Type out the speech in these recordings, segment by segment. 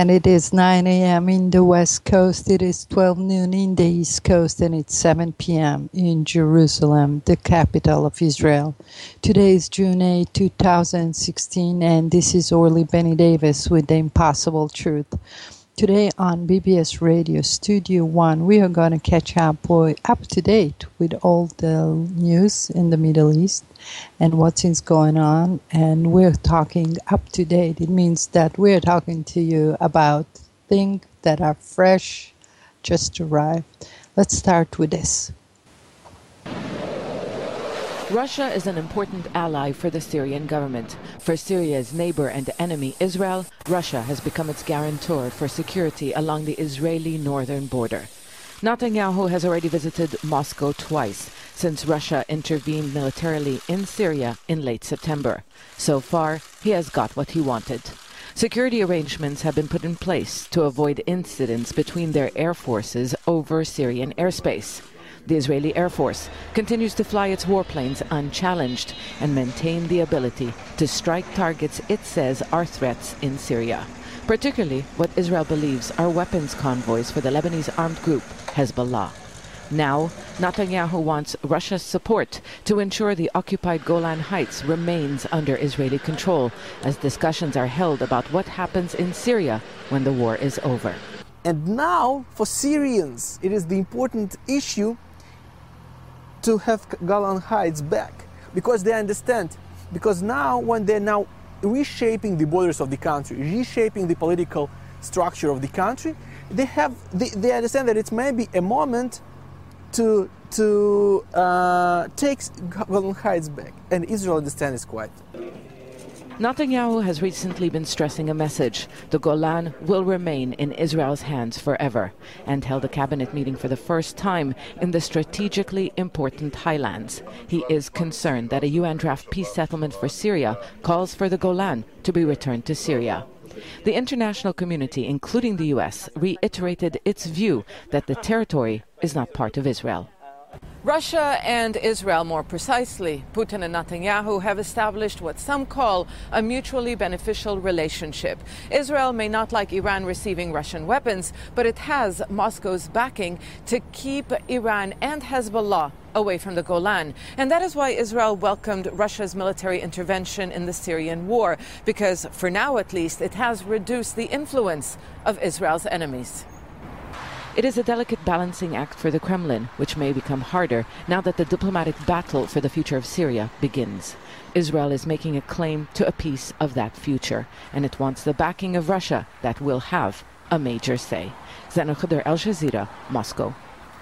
And it is 9 a.m. in the West Coast. It is 12 noon in the East Coast, and it's 7 p.m. in Jerusalem, the capital of Israel. Today is June 8, 2016, and this is Orly Benny Davis with The Impossible Truth. Today on BBS Radio Studio One, we are going to catch up to date with all the news in the Middle East and what is going on. And we're talking up to date. It means that we're talking to you about things that are fresh, just arrived. Let's start with this. Russia is an important ally for the Syrian government. For Syria's neighbor and enemy, Israel, Russia has become its guarantor for security along the Israeli northern border. Netanyahu has already visited Moscow twice since Russia intervened militarily in Syria in late September. So far, he has got what he wanted. Security arrangements have been put in place to avoid incidents between their air forces over Syrian airspace. The Israeli Air Force continues to fly its warplanes unchallenged and maintain the ability to strike targets it says are threats in Syria, particularly what Israel believes are weapons convoys for the Lebanese armed group Hezbollah. Now, Netanyahu wants Russia's support to ensure the occupied Golan Heights remains under Israeli control as discussions are held about what happens in Syria when the war is over. And now, for Syrians, it is the important issue to have Golan Heights back, because they understand. Because now, when they're now reshaping the borders of the country, reshaping the political structure of the country, they understand that it's maybe a moment to take Golan Heights back, and Israel understands quite. Netanyahu has recently been stressing a message: the Golan will remain in Israel's hands forever, and held a cabinet meeting for the first time in the strategically important highlands. He is concerned that a UN draft peace settlement for Syria calls for the Golan to be returned to Syria. The international community, including the US, reiterated its view that the territory is not part of Israel. Russia and Israel, more precisely, Putin and Netanyahu, have established what some call a mutually beneficial relationship. Israel may not like Iran receiving Russian weapons, but it has Moscow's backing to keep Iran and Hezbollah away from the Golan. And that is why Israel welcomed Russia's military intervention in the Syrian war, because for now at least it has reduced the influence of Israel's enemies. It is a delicate balancing act for the Kremlin, which may become harder now that the diplomatic battle for the future of Syria begins. Israel is making a claim to a piece of that future, and it wants the backing of Russia that will have a major say. Zainab Khader, Al Jazeera, Moscow.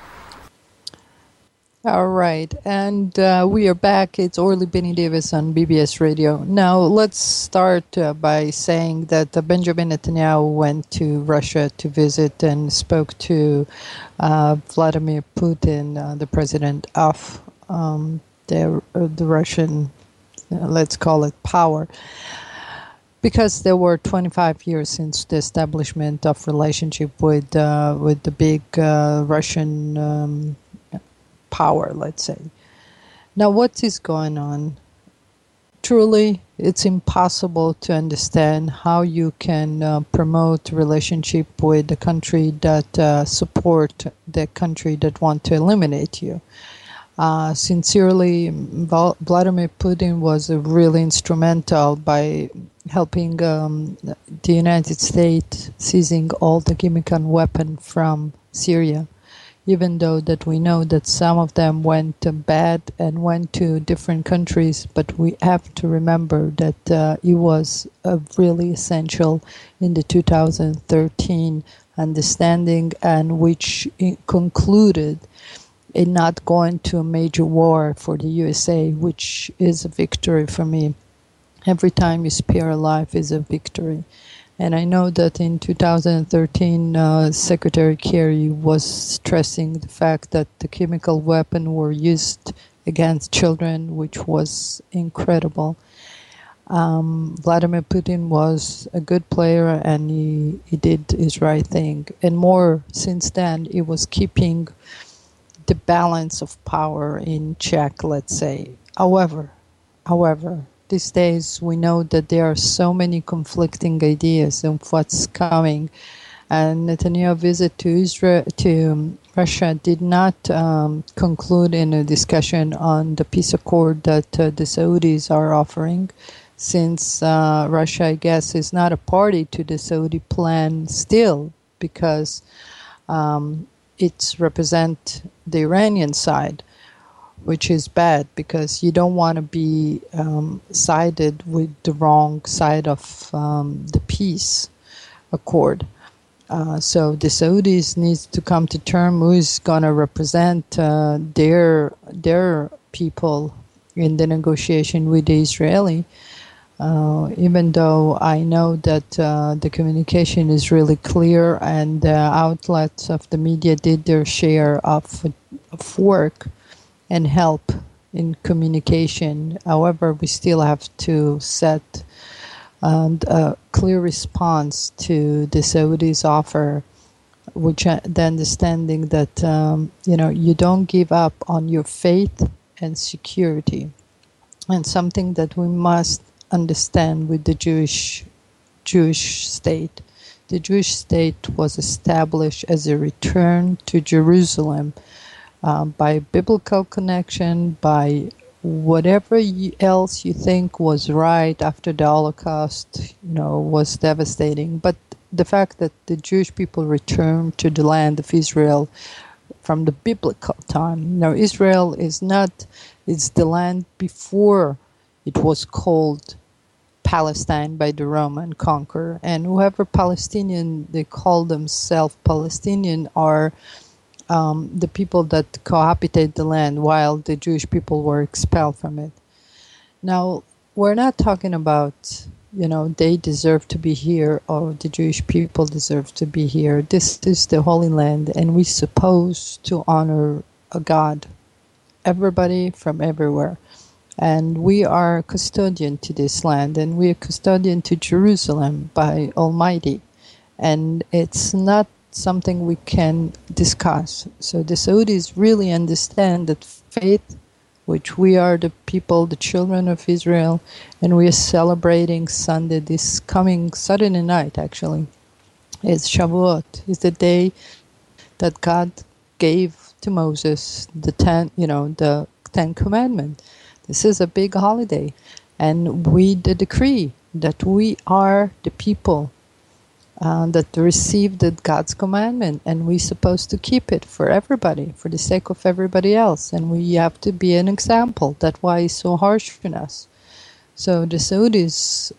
All right, and we are back. It's Orly Benny Davis on BBS Radio. Now, let's start by saying that Benjamin Netanyahu went to Russia to visit and spoke to Vladimir Putin, the president of the Russian, let's call it, power, because there were 25 years since the establishment of relationship with the big Russian power, let's say. Now, what is going on? Truly, it's impossible to understand how you can promote relationship with the country that support the country that want to eliminate you. Sincerely, Vladimir Putin was really instrumental by helping the United States seizing all the chemical weapons from Syria. Even though that we know that some of them went bad and went to different countries, but we have to remember that it was really essential in the 2013 understanding, and which concluded in not going to a major war for the USA, which is a victory for me. Every time you spare a life is a victory. And I know that in 2013, Secretary Kerry was stressing the fact that the chemical weapons were used against children, which was incredible. Vladimir Putin was a good player, and he did his right thing. And more since then, he was keeping the balance of power in check, let's say. However, these days, we know that there are so many conflicting ideas of what's coming. And Netanyahu's visit to Russia did not conclude in a discussion on the peace accord that the Saudis are offering, since Russia, I guess, is not a party to the Saudi plan still, because it represents the Iranian side, which is bad, because you don't want to be sided with the wrong side of the peace accord. So the Saudis needs to come to terms who is going to represent their people in the negotiation with the Israeli. Even though I know that the communication is really clear and the outlets of the media did their share of work and help in communication. However, we still have to set a clear response to the Saudis' offer, which the understanding that you don't give up on your faith and security, and something that we must understand with the Jewish state. The Jewish state was established as a return to Jerusalem by biblical connection, by whatever else you think was right after the Holocaust, was devastating. But the fact that the Jewish people returned to the land of Israel from the biblical time. Now, Israel is the land before it was called Palestine by the Roman conqueror. And whoever Palestinian, they call themselves Palestinian, are the people that cohabitate the land while the Jewish people were expelled from it. Now, we're not talking about, they deserve to be here or the Jewish people deserve to be here. This is the Holy Land, and we're supposed to honor a God, everybody from everywhere. And we are custodian to this land, and we are custodian to Jerusalem by Almighty. And it's not something we can discuss. So the Saudis really understand that faith, which we are the people, the children of Israel, and we are celebrating Sunday, this coming Saturday night actually, is Shavuot, is the day that God gave to Moses the Ten Commandments. This is a big holiday, and we decree that we are the people that received God's commandment, and we're supposed to keep it for everybody, for the sake of everybody else, and we have to be an example. That's why it's so harsh on us. So the Saudis,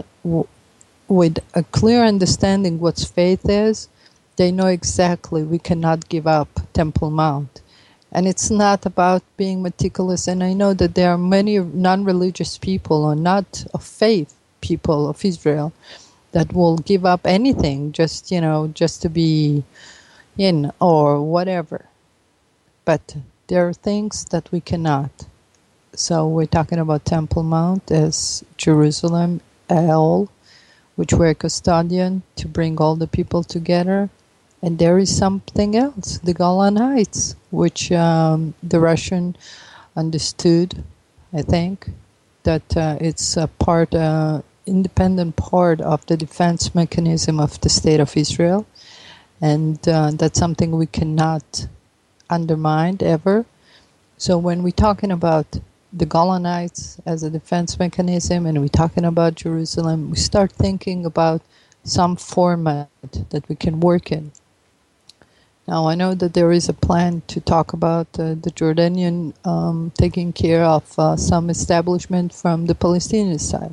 with a clear understanding what faith is, they know exactly we cannot give up Temple Mount. And it's not about being meticulous, and I know that there are many non-religious people or not of faith people of Israel that will give up anything just to be in or whatever. But there are things that we cannot. So we're talking about Temple Mount as Jerusalem, El, which we're custodian to bring all the people together. And there is something else, the Golan Heights, which the Russian understood, I think, that it's a part independent part of the defense mechanism of the State of Israel, and that's something we cannot undermine ever. So when we're talking about the Golan Heights as a defense mechanism, and we're talking about Jerusalem, we start thinking about some format that we can work in. Now, I know that there is a plan to talk about the Jordanian taking care of some establishment from the Palestinian side.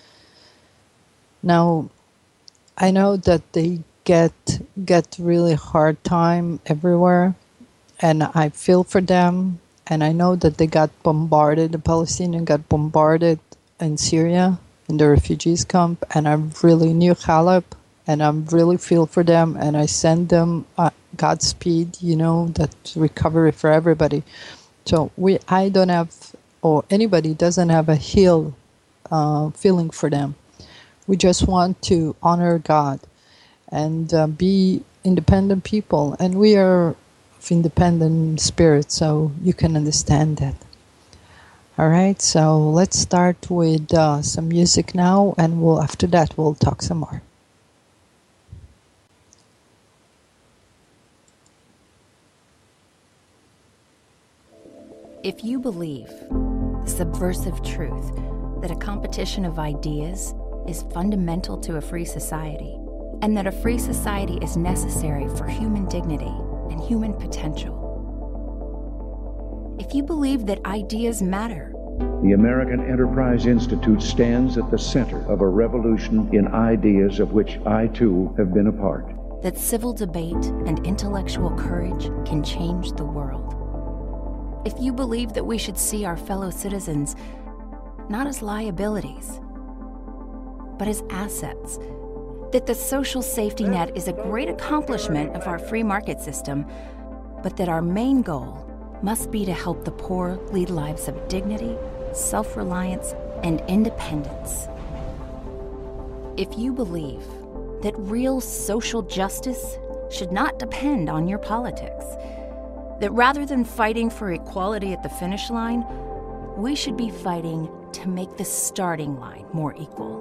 Now, I know that they get really hard time everywhere, and I feel for them, and I know that they got bombarded, the Palestinians got bombarded in Syria, in the refugees camp, and I really knew Halab, and I really feel for them, and I send them Godspeed, that recovery for everybody. So I don't have, or anybody doesn't have a feeling for them. We just want to honor God and be independent people. And we are of independent spirit, so you can understand that. All right, so let's start with some music now, and after that we'll talk some more. If you believe the subversive truth that a competition of ideas is fundamental to a free society, and that a free society is necessary for human dignity and human potential, if you believe that ideas matter, the American Enterprise Institute stands at the center of a revolution in ideas of which I, too, have been a part. that civil debate and intellectual courage can change the world. If you believe that we should see our fellow citizens not as liabilities, but as assets, that the social safety net is a great accomplishment of our free market system, but that our main goal must be to help the poor lead lives of dignity, self-reliance, and independence. If you believe that real social justice should not depend on your politics, that rather than fighting for equality at the finish line, we should be fighting to make the starting line more equal.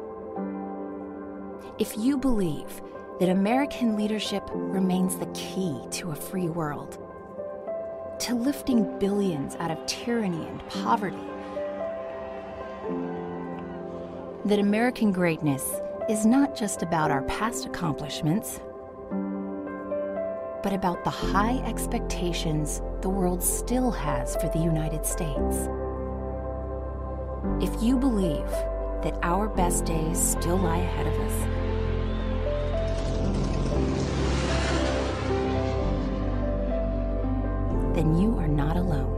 If you believe that American leadership remains the key to a free world, to lifting billions out of tyranny and poverty, that American greatness is not just about our past accomplishments, but about the high expectations the world still has for the United States. If you believe that our best days still lie ahead of us, then you are not alone.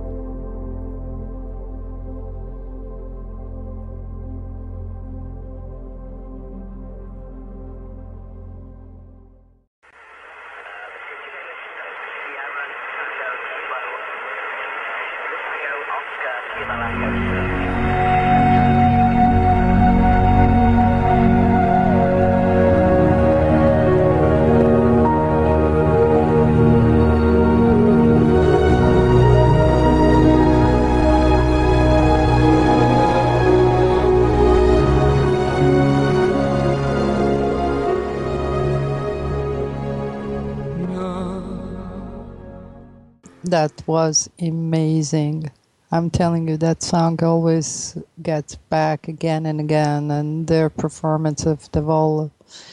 That was amazing. I'm telling you, that song always gets back again and again, and their performance of the Vol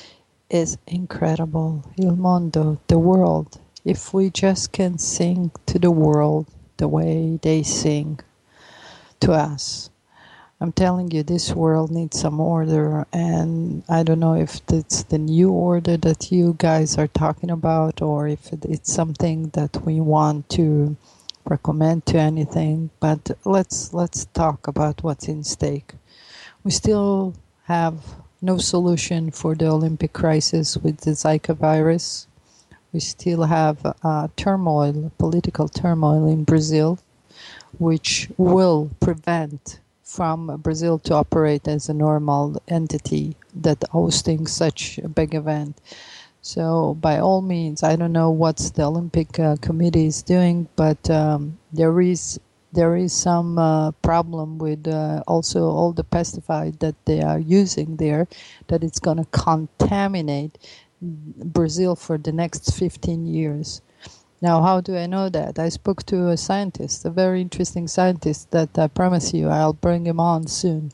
is incredible. Il Mondo, the world. If we just can sing to the world the way they sing to us, I'm telling you, this world needs some order, and I don't know if it's the new order that you guys are talking about, or if it's something that we want to recommend to anything. But let's talk about what's in stake. We still have no solution for the Olympic crisis with the Zika virus. We still have turmoil, political turmoil in Brazil, which will prevent from Brazil to operate as a normal entity that hosting such a big event. So by all means, I don't know what the Olympic Committee is doing, but there is some problem with also all the pesticide that they are using there, that it's going to contaminate Brazil for the next 15 years. Now, how do I know that? I spoke to a scientist, a very interesting scientist that I promise you I'll bring him on soon,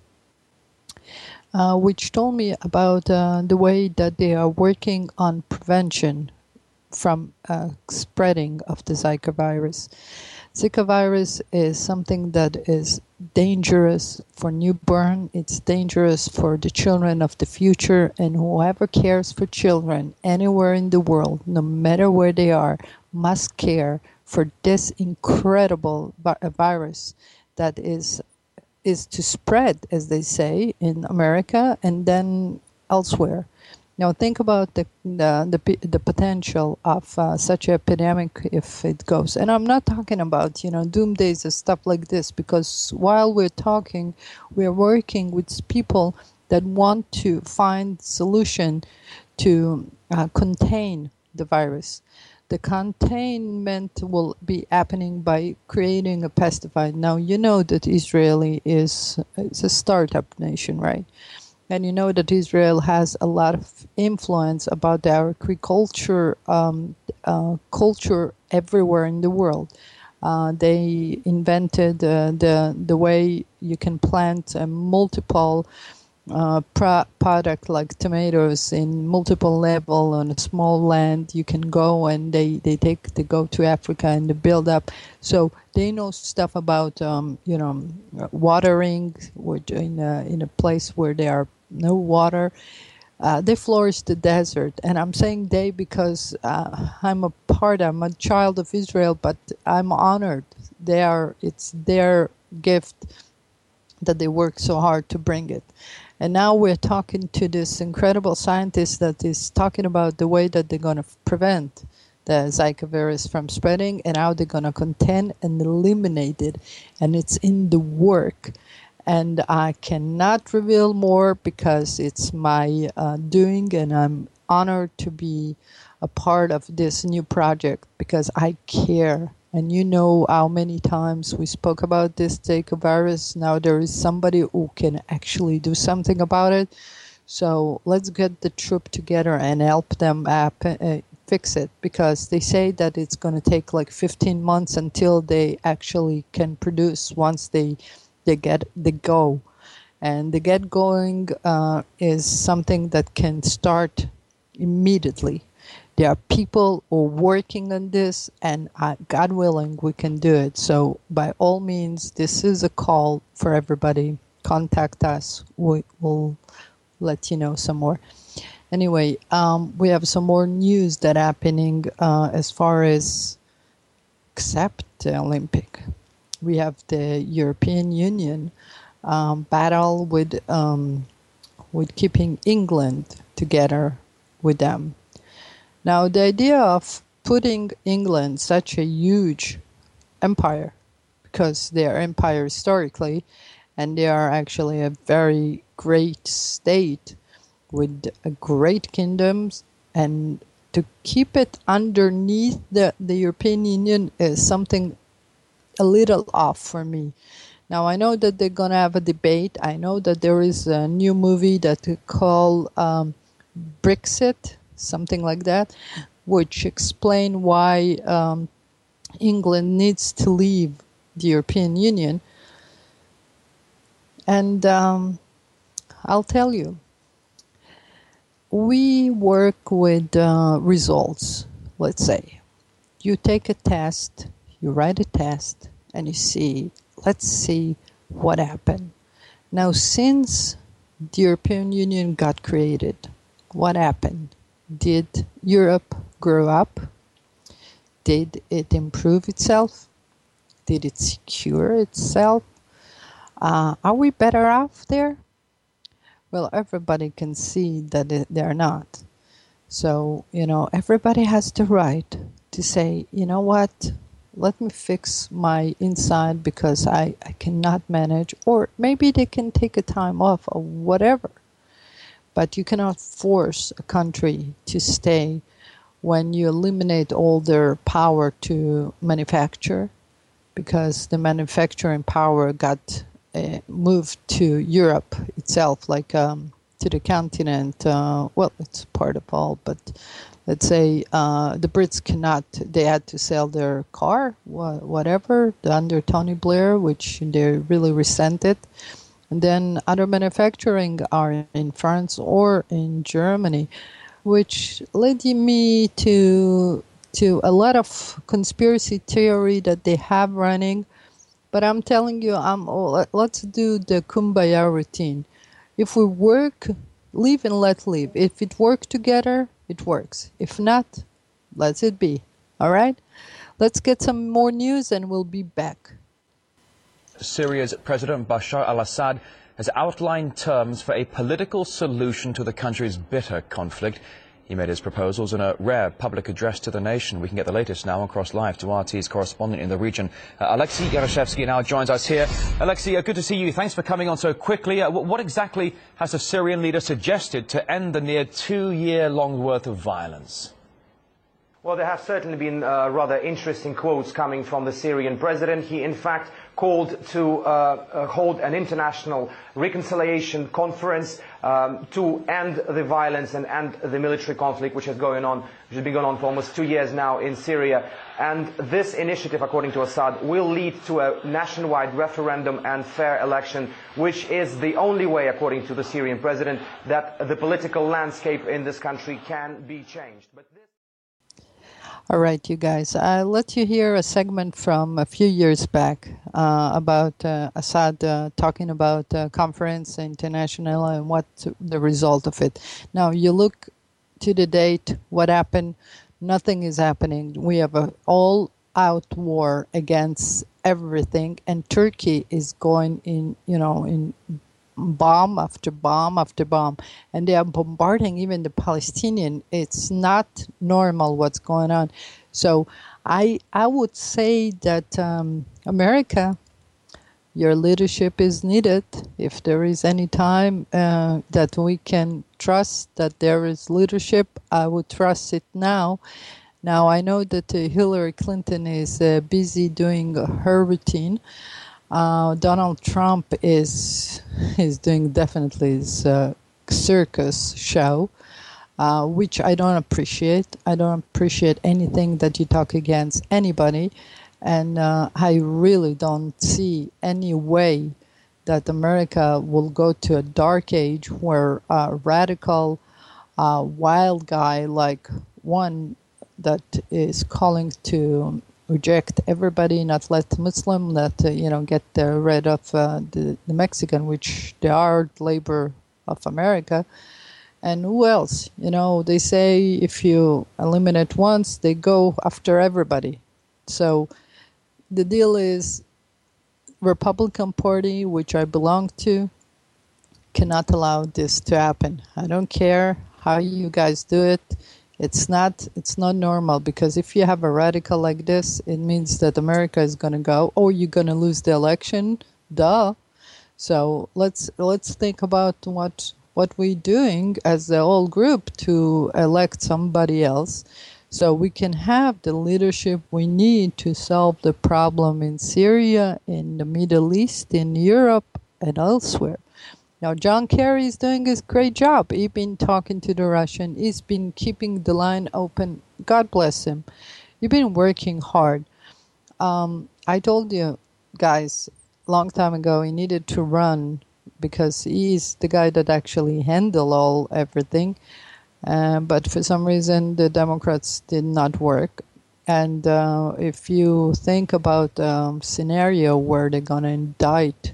which told me about the way that they are working on prevention from spreading of the Zika virus. Zika virus is something that is dangerous for newborn. It's dangerous for the children of the future, and whoever cares for children anywhere in the world, no matter where they are, must care for this incredible virus that is to spread, as they say, in America and then elsewhere. Now think about the potential of such an epidemic if it goes. And I'm not talking about, doomsdays and stuff like this, because while we're talking, we're working with people that want to find solution to contain the virus. The containment will be happening by creating a pesticide. Now, you know that Israel is a startup nation, right? And you know that Israel has a lot of influence about the agriculture culture everywhere in the world. They invented the way you can plant multiple product like tomatoes in multiple level on a small land. You can go and they go to Africa and they build up. So they know stuff about watering, which in a place where there are no water. They flourish the desert, and I'm saying they because I'm a child of Israel, but I'm honored. It's their gift that they work so hard to bring it. And now we're talking to this incredible scientist that is talking about the way that they're going to prevent the Zika virus from spreading and how they're going to contain and eliminate it. And it's in the work. And I cannot reveal more because it's my doing, and I'm honored to be a part of this new project because I care. And you know how many times we spoke about this Zika virus. Now there is somebody who can actually do something about it. So let's get the troop together and help them fix it, because they say that it's going to take like 15 months until they actually can produce once they get the go. And the get going is something that can start immediately. There are people who are working on this, and God willing, we can do it. So by all means, this is a call for everybody. Contact us. We'll let you know some more. Anyway, we have some more news that happening as far as except the Olympic. We have the European Union battle with keeping England together with them. Now, the idea of putting England, such a huge empire, because they are empire historically, and they are actually a very great state with a great kingdoms, and to keep it underneath the European Union is something a little off for me. Now, I know that they're going to have a debate. I know that there is a new movie that they call Brexit, something like that, which explain why England needs to leave the European Union. And I'll tell you, we work with results. Let's say you take a test, you write a test, and you see, let's see what happened. Now, since the European Union got created, what happened? Did Europe grow up? Did it improve itself? Did it secure itself? Are we better off there? Well, everybody can see that they're not. So, everybody has the right to say, you know what? Let me fix my inside because I cannot manage. Or maybe they can take a time off or whatever. But you cannot force a country to stay when you eliminate all their power to manufacture, because the manufacturing power got moved to Europe itself, like to the continent. Well, it's part of all, but let's say the Brits cannot, they had to sell their car, whatever, under Tony Blair, which they really resented. And then other manufacturing are in France or in Germany, which led me to a lot of conspiracy theory that they have running. But I'm telling you, let's do the kumbaya routine. If we work, live and let live. If it works together, it works. If not, let it be. All right? Let's get some more news and we'll be back. Syria's President Bashar al-Assad has outlined terms for a political solution to the country's bitter conflict. He made his proposals in a rare public address to the nation. We can get the latest now on Cross Live to RT's correspondent in the region. Alexei Yaroshevsky now joins us here. Alexei, good to see you. Thanks for coming on so quickly. What exactly has the Syrian leader suggested to end the near 2-year-long worth of violence? Well, there have certainly been rather interesting quotes coming from the Syrian president. He, in fact, called to hold an international reconciliation conference to end the violence and end the military conflict which has been going on for almost 2 years now in Syria. And this initiative, according to Assad, will lead to a nationwide referendum and fair election, which is the only way, according to the Syrian president, that the political landscape in this country can be changed. But this All right, you guys. I'll let you hear a segment from a few years back about Assad talking about conference international and what the result of it. Now, you look to the date, what happened, nothing is happening. We have an all-out war against everything, and Turkey is going in, in bomb after bomb after bomb, and they are bombarding even the Palestinian. It's not normal what's going on. So I would say that America, your leadership is needed. If there is any time that we can trust that there is leadership, I would trust it now. Now, I know that Hillary Clinton is busy doing her routine. Donald Trump is doing definitely his circus show, which I don't appreciate. I don't appreciate anything that you talk against anybody, and I really don't see any way that America will go to a dark age where a radical, wild guy like one that is calling to reject everybody, not let Muslim, not get rid of the Mexican, which they are labor of America. And who else? They say if you eliminate once, they go after everybody. So the deal is Republican Party, which I belong to, cannot allow this to happen. I don't care how you guys do it. It's not normal, because if you have a radical like this, it means that America is going to go, or you're going to lose the election. Duh. So let's think about what we're doing as the whole group to elect somebody else, so we can have the leadership we need to solve the problem in Syria, in the Middle East, in Europe, and elsewhere. Now, John Kerry is doing a great job. He's been talking to the Russian. He's been keeping the line open. God bless him. He's been working hard. I told you guys a long time ago he needed to run because he's the guy that actually handle everything. But for some reason, the Democrats did not work. And if you think about a scenario where they're going to indict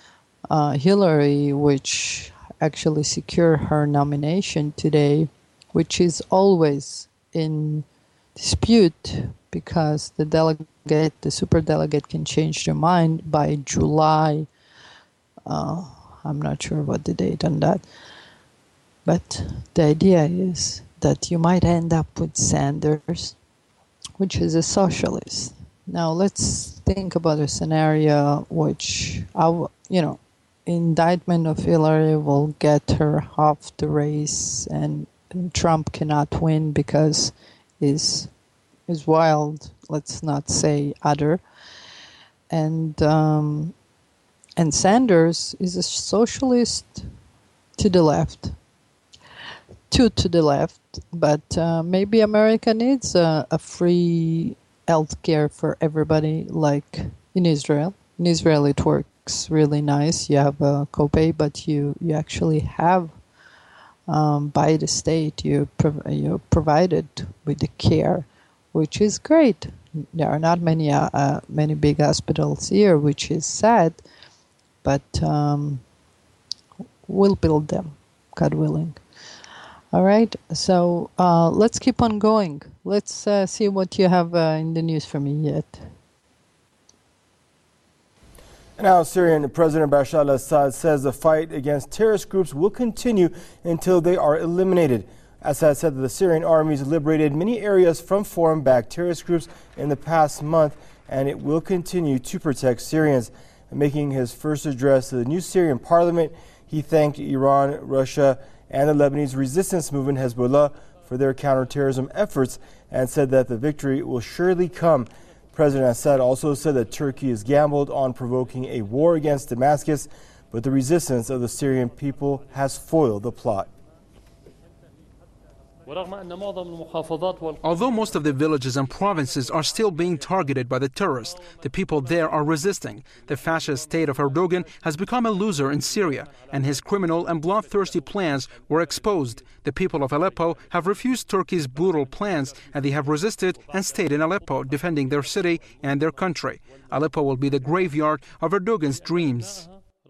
Hillary, which actually secured her nomination today, which is always in dispute because the superdelegate can change their mind by July. I'm not sure what the date on that. But the idea is that you might end up with Sanders, which is a socialist. Now let's think about a scenario which, indictment of Hillary will get her off the race, and Trump cannot win because is wild. Let's not say other. And Sanders is a socialist to the left. To the left, but maybe America needs a free health care for everybody, like in Israel. In Israel, it works really nice. You have a copay, but you actually have, by the state, you're provided with the care, which is great. There are not many big hospitals here, which is sad, but we'll build them, God willing. All right, so let's keep on going. Let's see what you have in the news for me yet. Now, Syrian President Bashar al-Assad says the fight against terrorist groups will continue until they are eliminated. Assad said that the Syrian armies liberated many areas from foreign-backed terrorist groups in the past month, and it will continue to protect Syrians. Making his first address to the new Syrian parliament, he thanked Iran, Russia, and the Lebanese resistance movement Hezbollah for their counterterrorism efforts and said that the victory will surely come. President Assad also said that Turkey has gambled on provoking a war against Damascus, but the resistance of the Syrian people has foiled the plot. Although most of the villages and provinces are still being targeted by the terrorists, the people there are resisting. The fascist state of Erdogan has become a loser in Syria, and his criminal and bloodthirsty plans were exposed. The people of Aleppo have refused Turkey's brutal plans, and they have resisted and stayed in Aleppo, defending their city and their country. Aleppo will be the graveyard of Erdogan's dreams.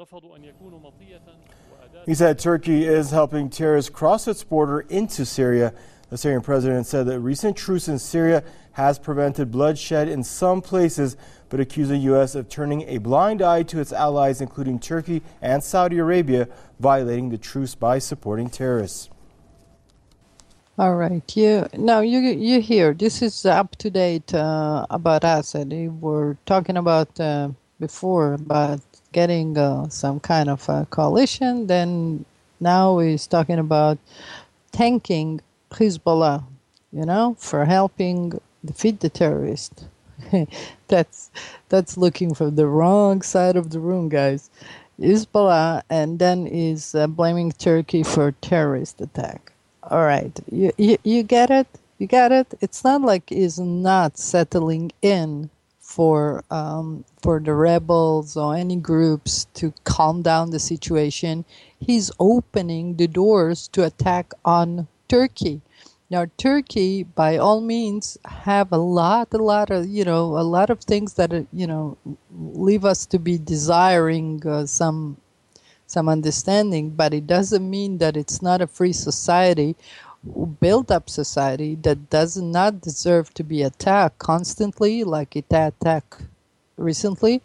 He said Turkey is helping terrorists cross its border into Syria. The Syrian president said that recent truce in Syria has prevented bloodshed in some places, but accused the U.S. of turning a blind eye to its allies, including Turkey and Saudi Arabia, violating the truce by supporting terrorists. All right. You hear, this is up to date about Assad. We were talking about before about getting some kind of coalition. Then now he's talking about thanking Hezbollah, for helping defeat the terrorists. That's looking from the wrong side of the room, guys. Hezbollah, and then is blaming Turkey for terrorist attack. All right, you get it? You got it? It's not like he's not settling in for the rebels or any groups to calm down the situation. He's opening the doors to attack on Turkey. Now, Turkey, by all means, have a lot of things that leave us to be desiring some understanding, but it doesn't mean that it's not a free society, built-up society that does not deserve to be attacked constantly, like it attacked recently.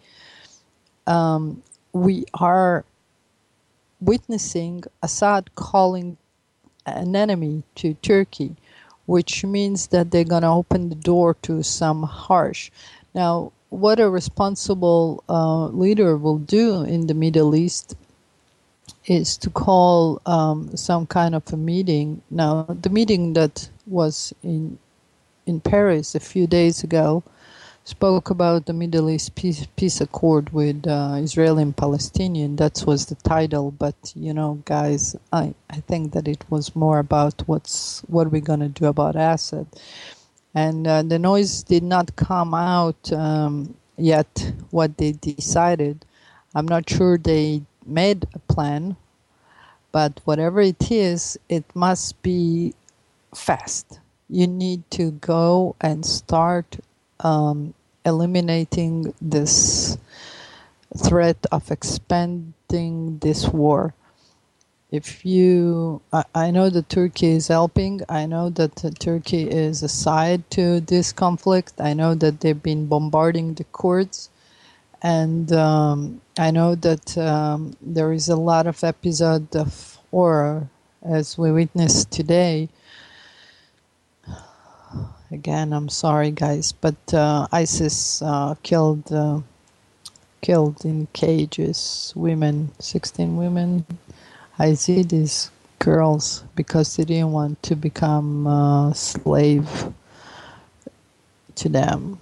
We are witnessing Assad calling an enemy to Turkey, which means that they're going to open the door to some harsh. Now, what a responsible leader will do in the Middle East is to call some kind of a meeting. Now, the meeting that was in Paris a few days ago spoke about the Middle East peace accord with Israel and Palestinian. That was the title, but guys, I think that it was more about what we're going to do about Assad. And the noise did not come out yet, what they decided. I'm not sure they made a plan, but whatever it is, it must be fast. You need to go and start eliminating this threat of expanding this war. I know that Turkey is helping. I know that Turkey is a side to this conflict. I know that they've been bombarding the Kurds. And I know that there is a lot of episode of horror as we witnessed today. Again, I'm sorry, guys, but ISIS killed in cages women, 16 women. Yazidis, girls, because they didn't want to become slave to them.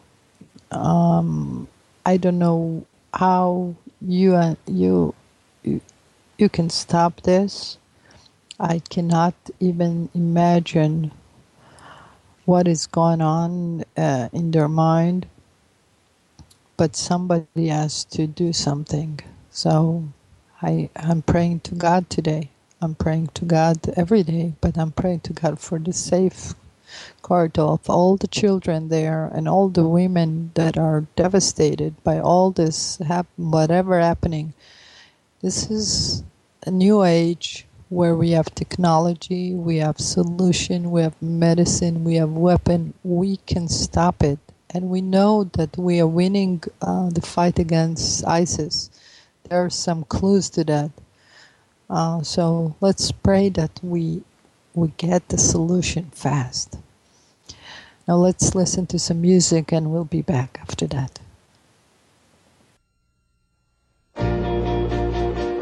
I don't know how you can stop this. I cannot even imagine what is going on in their mind, but somebody has to do something. So I'm praying to God today. I'm praying to God every day, but I'm praying to God for the safeguard of all the children there and all the women that are devastated by all this, whatever happening. This is a new age where we have technology, we have solution, we have medicine, we have weapon. We can stop it. And we know that we are winning the fight against ISIS. There are some clues to that. So let's pray that we get the solution fast. Now let's listen to some music and we'll be back after that.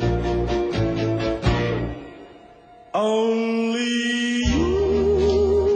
Only you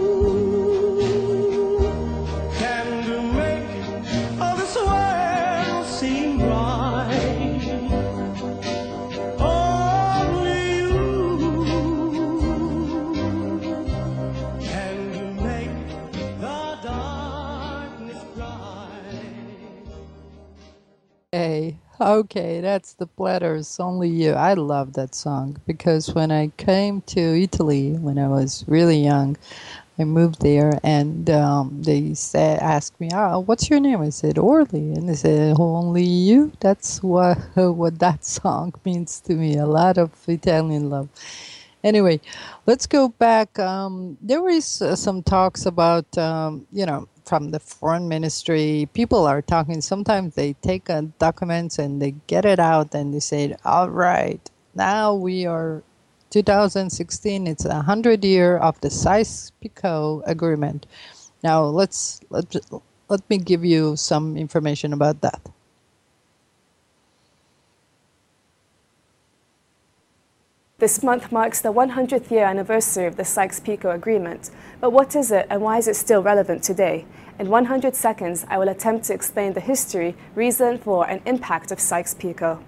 Okay, that's the Platters, Only You. I love that song because when I came to Italy when I was really young, I moved there and they asked me, what's your name? I said, Orly. And they said, Only You? That's what that song means to me. A lot of Italian love. Anyway, let's go back. There is some talks about, from the foreign ministry. People are talking. Sometimes they take documents and they get it out and they say, all right, now we are 2016. It's 100 year of the Sykes-Picot Agreement. Now let me give you some information about that. This month marks the 100th year anniversary of the Sykes-Picot Agreement. But what is it and why is it still relevant today? In 100 seconds, I will attempt to explain the history, reason for, and impact of Sykes-Picot.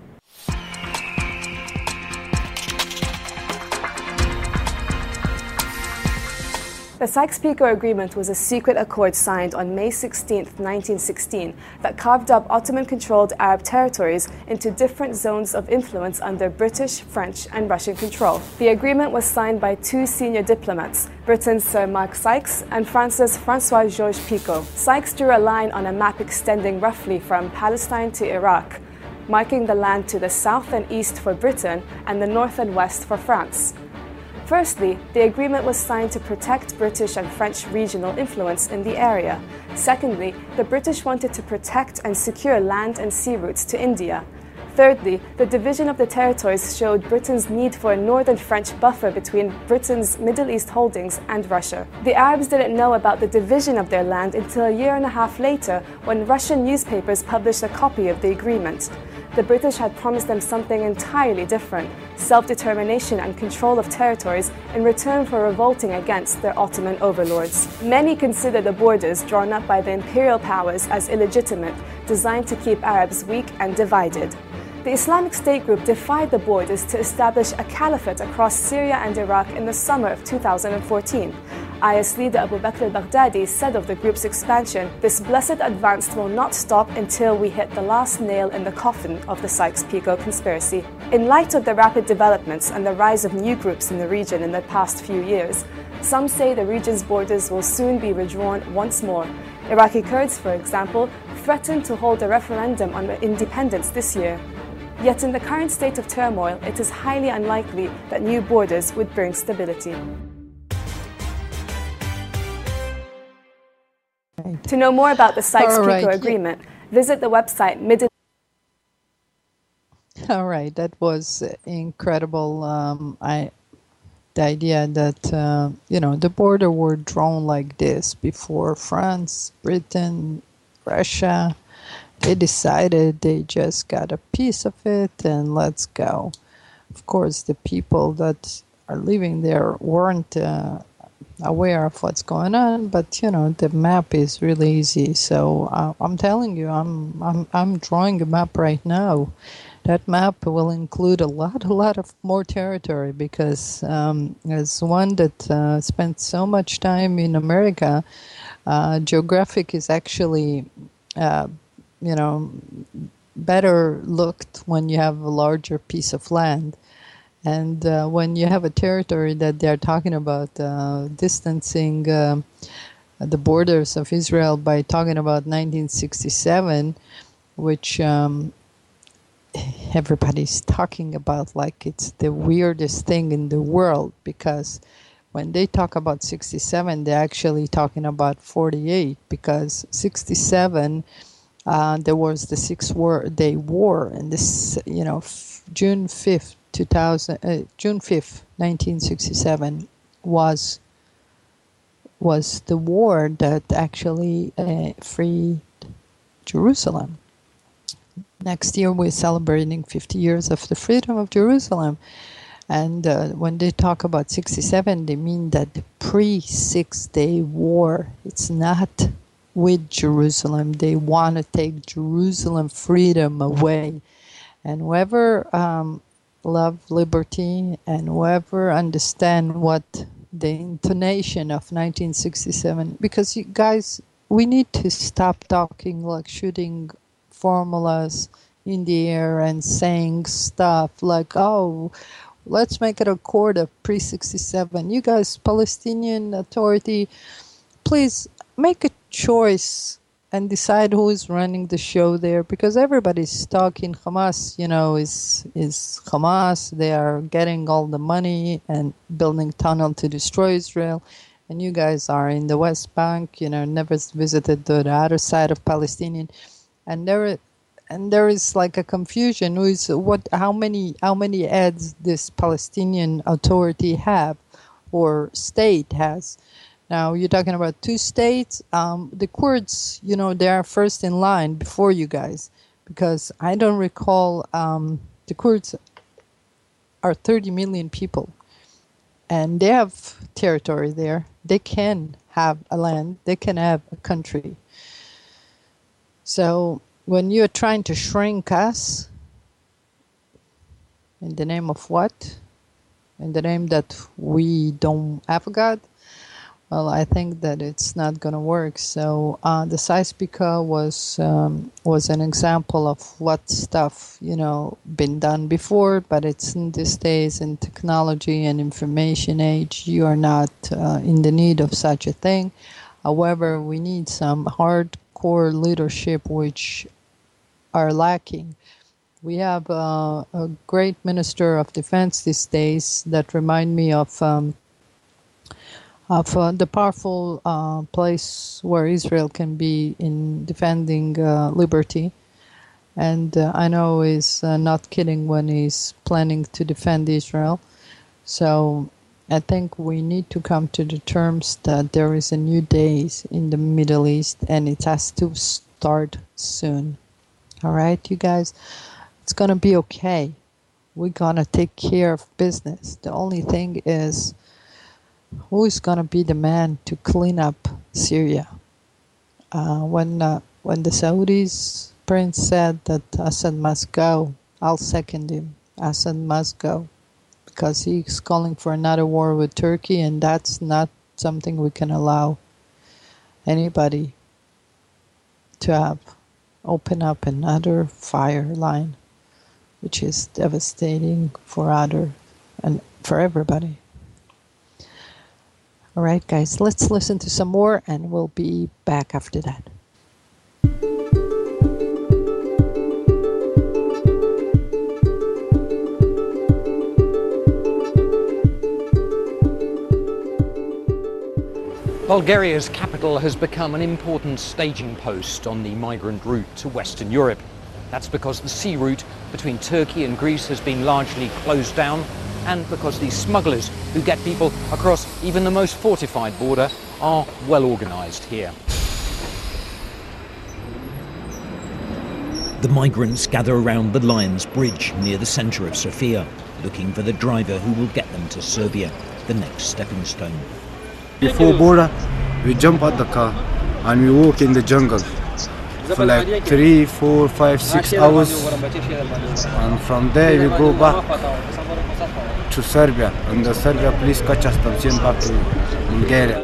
The Sykes-Picot Agreement was a secret accord signed on May 16, 1916, that carved up Ottoman-controlled Arab territories into different zones of influence under British, French, and Russian control. The agreement was signed by two senior diplomats, Britain's Sir Mark Sykes and France's François-Georges Picot. Sykes drew a line on a map extending roughly from Palestine to Iraq, marking the land to the south and east for Britain and the north and west for France. Firstly, the agreement was signed to protect British and French regional influence in the area. Secondly, the British wanted to protect and secure land and sea routes to India. Thirdly, the division of the territories showed Britain's need for a northern French buffer between Britain's Middle East holdings and Russia. The Arabs didn't know about the division of their land until a year and a half later, when Russian newspapers published a copy of the agreement. The British had promised them something entirely different: self-determination and control of territories in return for revolting against their Ottoman overlords. Many consider the borders drawn up by the imperial powers as illegitimate, designed to keep Arabs weak and divided. The Islamic State group defied the borders to establish a caliphate across Syria and Iraq in the summer of 2014. IS leader Abu Bakr al-Baghdadi said of the group's expansion, "This blessed advance will not stop until we hit the last nail in the coffin of the Sykes-Picot conspiracy." In light of the rapid developments and the rise of new groups in the region in the past few years, some say the region's borders will soon be redrawn once more. Iraqi Kurds, for example, threatened to hold a referendum on independence this year. Yet in the current state of turmoil, it is highly unlikely that new borders would bring stability. To know more about the Sykes-Picot Agreement, visit the website Middle. All right, that was incredible. The idea that the border were drawn like this before France, Britain, Russia. They decided they just got a piece of it and let's go. Of course, the people that are living there weren't aware of what's going on, but the map is really easy. So I'm telling you, I'm drawing a map right now. That map will include a lot of more territory because as one that spent so much time in America, geographic is actually better looked when you have a larger piece of land. And when you have a territory that they're talking about distancing the borders of Israel by talking about 1967, which everybody's talking about like it's the weirdest thing in the world, because when they talk about 67, they're actually talking about 48, because 67 there was the Six-Day War, and this, June 5th, 1967 was the war that actually freed Jerusalem. Next year we're celebrating 50 years of the freedom of Jerusalem. And when they talk about 67, they mean that the pre-Six-Day War, it's not with Jerusalem. They want to take Jerusalem freedom away. And whoever love liberty and whoever understand what the intonation of 1967, because you guys, we need to stop talking like shooting formulas, in the air and saying stuff like, oh, let's make it a court of pre-67. You guys, Palestinian Authority, please make a choice and decide who is running the show there, because everybody's talking Hamas, is Hamas. They are getting all the money and building tunnel to destroy Israel. And you guys are in the West Bank, never visited the other side of Palestinian. And there is like a confusion how many heads this Palestinian Authority have or state has. Now you're talking about two states. The Kurds, they are first in line before you guys, because I don't recall the Kurds are 30 million people, and they have territory there. They can have a land. They can have a country. So when you're trying to shrink us, in the name of what? In the name that we don't have a God? Well, I think that it's not going to work. So the Sykes-Picot was an example of what stuff, been done before, but it's in these days in technology and information age, you are not in the need of such a thing. However, we need some hardcore leadership which are lacking. We have a great Minister of Defense these days that remind me of the powerful place where Israel can be in defending liberty. And I know he's not kidding when he's planning to defend Israel. So I think we need to come to the terms that there is a new days in the Middle East, and it has to start soon. All right, you guys? It's going to be okay. We're going to take care of business. The only thing is, who is going to be the man to clean up Syria? When the Saudis prince said that Assad must go, I'll second him. Assad must go, because he's calling for another war with Turkey, and that's not something we can allow anybody to have. Open up another fire line, which is devastating for everybody. All right, guys, let's listen to some more, and we'll be back after that. Bulgaria's capital has become an important staging post on the migrant route to Western Europe. That's because the sea route between Turkey and Greece has been largely closed down, and because these smugglers who get people across even the most fortified border are well organised here. The migrants gather around the Lions Bridge near the centre of Sofia, looking for the driver who will get them to Serbia, the next stepping stone. Before border, we jump out the car and we walk in the jungle for like 3, 4, 5, 6 hours, and from there we go back to Serbia, and the Serbia police catch us and send back to Bulgaria.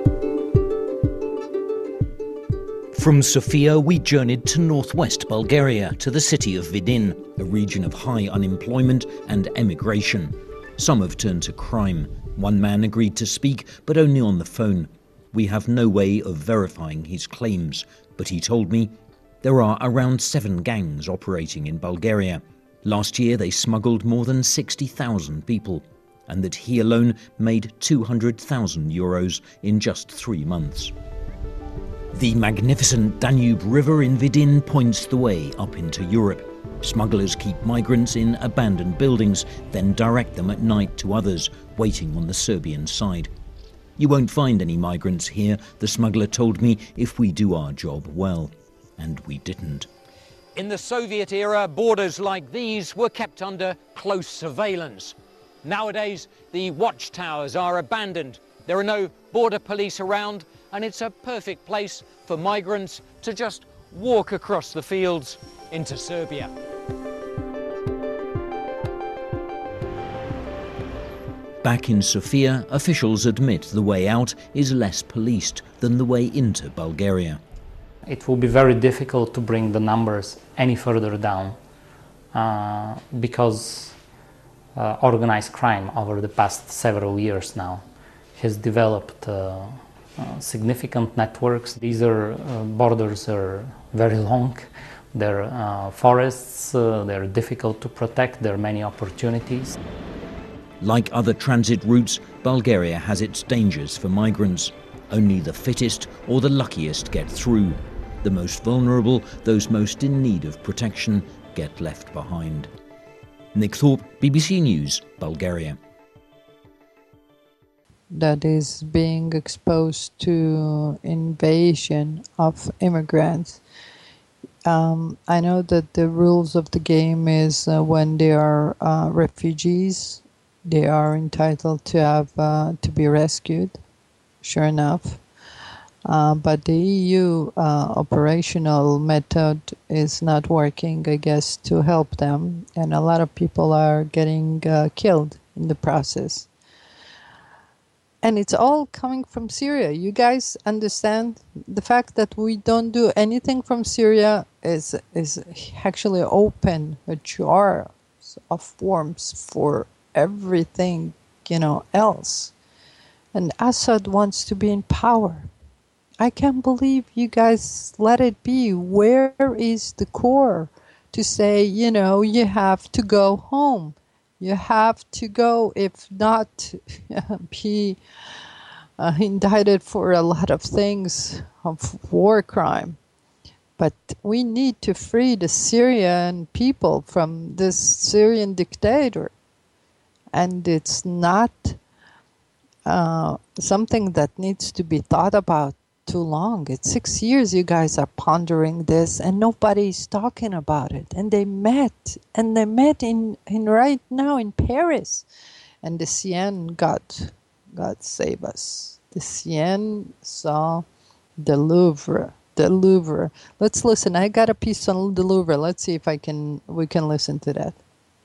From Sofia, we journeyed to northwest Bulgaria, to the city of Vidin, a region of high unemployment and emigration. Some have turned to crime. One man agreed to speak, but only on the phone. We have no way of verifying his claims, but he told me there are around 7 gangs operating in Bulgaria. Last year they smuggled more than 60,000 people, and that he alone made 200,000 euros in just 3 months. The magnificent Danube River in Vidin points the way up into Europe. Smugglers keep migrants in abandoned buildings, then direct them at night to others, waiting on the Serbian side. You won't find any migrants here, the smuggler told me, if we do our job well. And we didn't. In the Soviet era, borders like these were kept under close surveillance. Nowadays, the watchtowers are abandoned. There are no border police around, and it's a perfect place for migrants to just walk across the fields into Serbia. Back in Sofia, officials admit the way out is less policed than the way into Bulgaria. It will be very difficult to bring the numbers any further down. because organized crime over the past several years now has developed significant networks. These borders are very long. They're forests, they're difficult to protect, there are many opportunities. Like other transit routes, Bulgaria has its dangers for migrants. Only the fittest or the luckiest get through. The most vulnerable, those most in need of protection, get left behind. Nick Thorpe, BBC News, Bulgaria. That is being exposed to invasion of immigrants. I know that the rules of the game is when they are refugees, they are entitled to have to be rescued. Sure enough. But the EU operational method is not working, I guess, to help them. And a lot of people are getting killed in the process. And it's all coming from Syria. You guys understand the fact that we don't do anything from Syria is actually open a jar of worms for everything, else. And Assad wants to be in power. I can't believe you guys let it be. Where is the core to say, you have to go home? You have to go, if not, be indicted for a lot of things of war crime. But we need to free the Syrian people from this Syrian dictator. And it's not something that needs to be thought about too long. It's 6 years you guys are pondering this and nobody's talking about it. And they met in right now in Paris. And the CN, God save us. The CN saw the Louvre. Let's listen. I got a piece on the Louvre. Let's see if we can listen to that.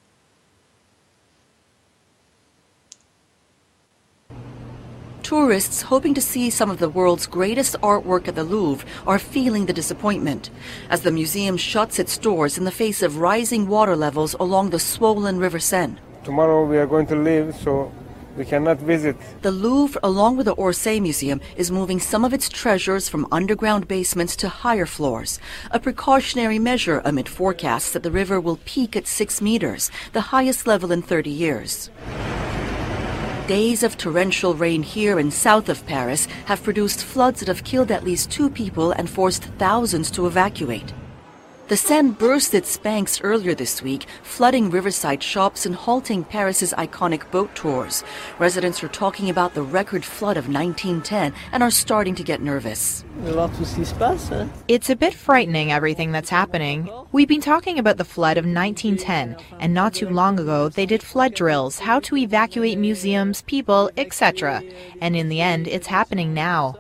Tourists hoping to see some of the world's greatest artwork at the Louvre are feeling the disappointment as the museum shuts its doors in the face of rising water levels along the swollen River Seine. Tomorrow we are going to leave, so we cannot visit. The Louvre, along with the Orsay Museum, is moving some of its treasures from underground basements to higher floors, a precautionary measure amid forecasts that the river will peak at 6 meters, the highest level in 30 years. Days of torrential rain here and south of Paris have produced floods that have killed at least 2 people and forced thousands to evacuate. The Seine burst its banks earlier this week, flooding riverside shops and halting Paris's iconic boat tours. Residents are talking about the record flood of 1910 and are starting to get nervous. It's a bit frightening, everything that's happening. We've been talking about the flood of 1910, and not too long ago they did flood drills, how to evacuate museums, people, etc. And in the end, it's happening now.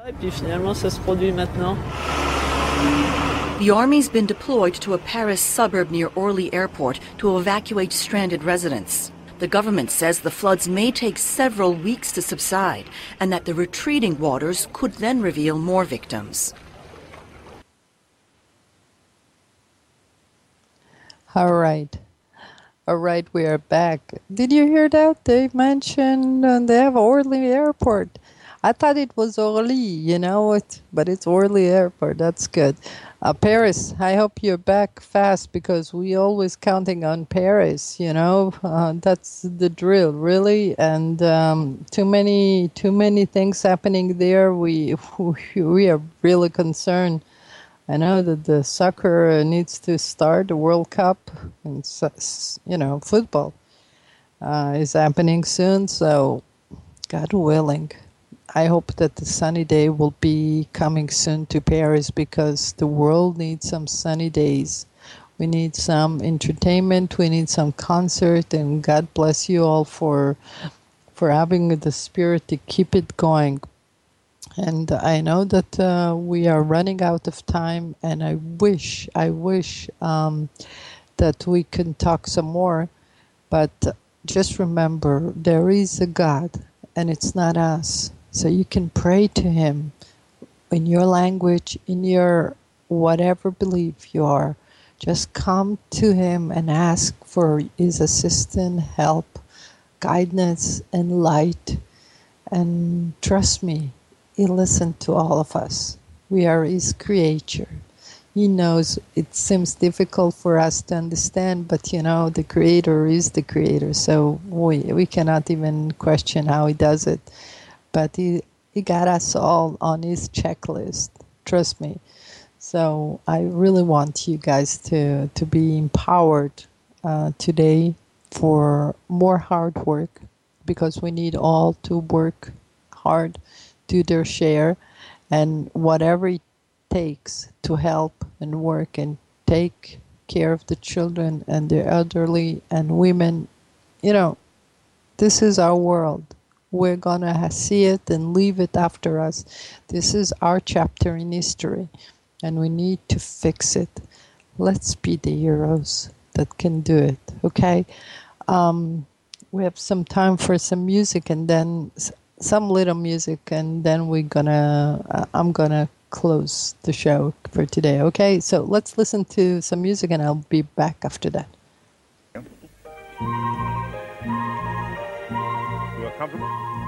The army's been deployed to a Paris suburb near Orly Airport to evacuate stranded residents. The government says the floods may take several weeks to subside and that the retreating waters could then reveal more victims. All right, we are back. Did you hear that? They mentioned they have Orly Airport. I thought it was Orly, but it's Orly Airport. That's good. Paris, I hope you're back fast because we always counting on Paris, that's the drill, really. And too many things happening there. We are really concerned. I know that the soccer needs to start, the World Cup, and football is happening soon. So, God willing, I hope that the sunny day will be coming soon to Paris because the world needs some sunny days. We need some entertainment, we need some concert, and God bless you all for having the spirit to keep it going. And I know that we are running out of time, and I wish that we can talk some more. But just remember, there is a God, and it's not us. So you can pray to Him in your language, in your whatever belief you are. Just come to him and ask for his assistance, help, guidance, and light. And trust me, he listens to all of us. We are his creature. He knows it seems difficult for us to understand, but you know, the creator is the creator, so we cannot even question how he does it. But he got us all on his checklist, trust me. So I really want you guys to be empowered today for more hard work, because we need all to work hard, do their share, and whatever it takes to help and work and take care of the children and the elderly and women. You know, this is our world. We're gonna see it and leave it after us. This is our chapter in history, and we need to fix it. Let's be the heroes that can do it, okay? We have some time for some music, and then some little music, and then I'm gonna close the show for today, okay? So let's listen to some music, and I'll be back after that. You are comfortable?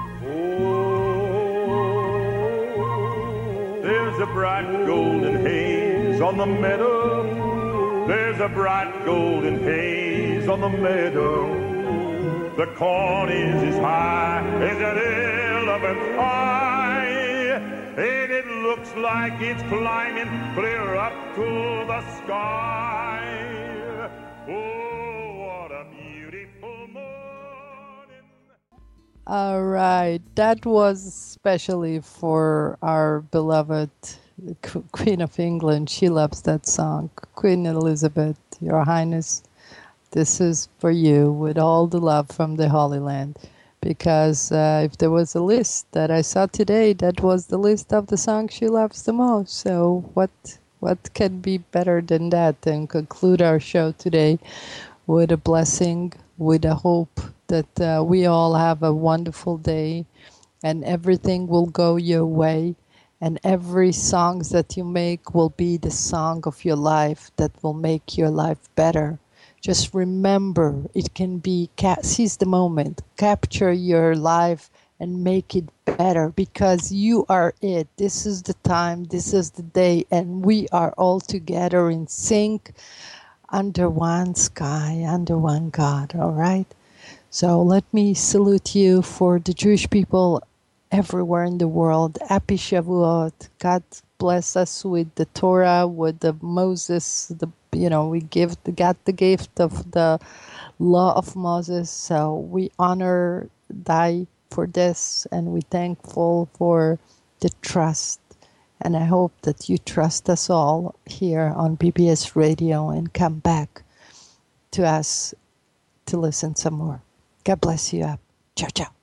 There's a bright golden haze on the meadow. There's a bright golden haze on the meadow. The corn is as high as an elephant's eye, and it looks like it's climbing clear up to the sky. Oh, what a beautiful morning. All right, that was especially for our beloved Queen of England. She loves that song. Queen Elizabeth, Your Highness, this is for you with all the love from the Holy Land. Because if there was a list that I saw today, that was the list of the songs she loves the most. So what can be better than that, and conclude our show today with a blessing, with a hope that we all have a wonderful day and everything will go your way, and every songs that you make will be the song of your life that will make your life better. Just remember, it can be, seize the moment, capture your life and make it better, because you are it. This is the time, this is the day, and we are all together in sync, under one sky, under one God, all right? So let me salute you for the Jewish people everywhere in the world. Happy Shavuot. God bless us with the Torah, with the Moses, we got the gift of the law of Moses. So we honor Thy for this, and we're thankful for the trust. And I hope that you trust us all here on BBS Radio and come back to us to listen some more. God bless you. Ciao, ciao.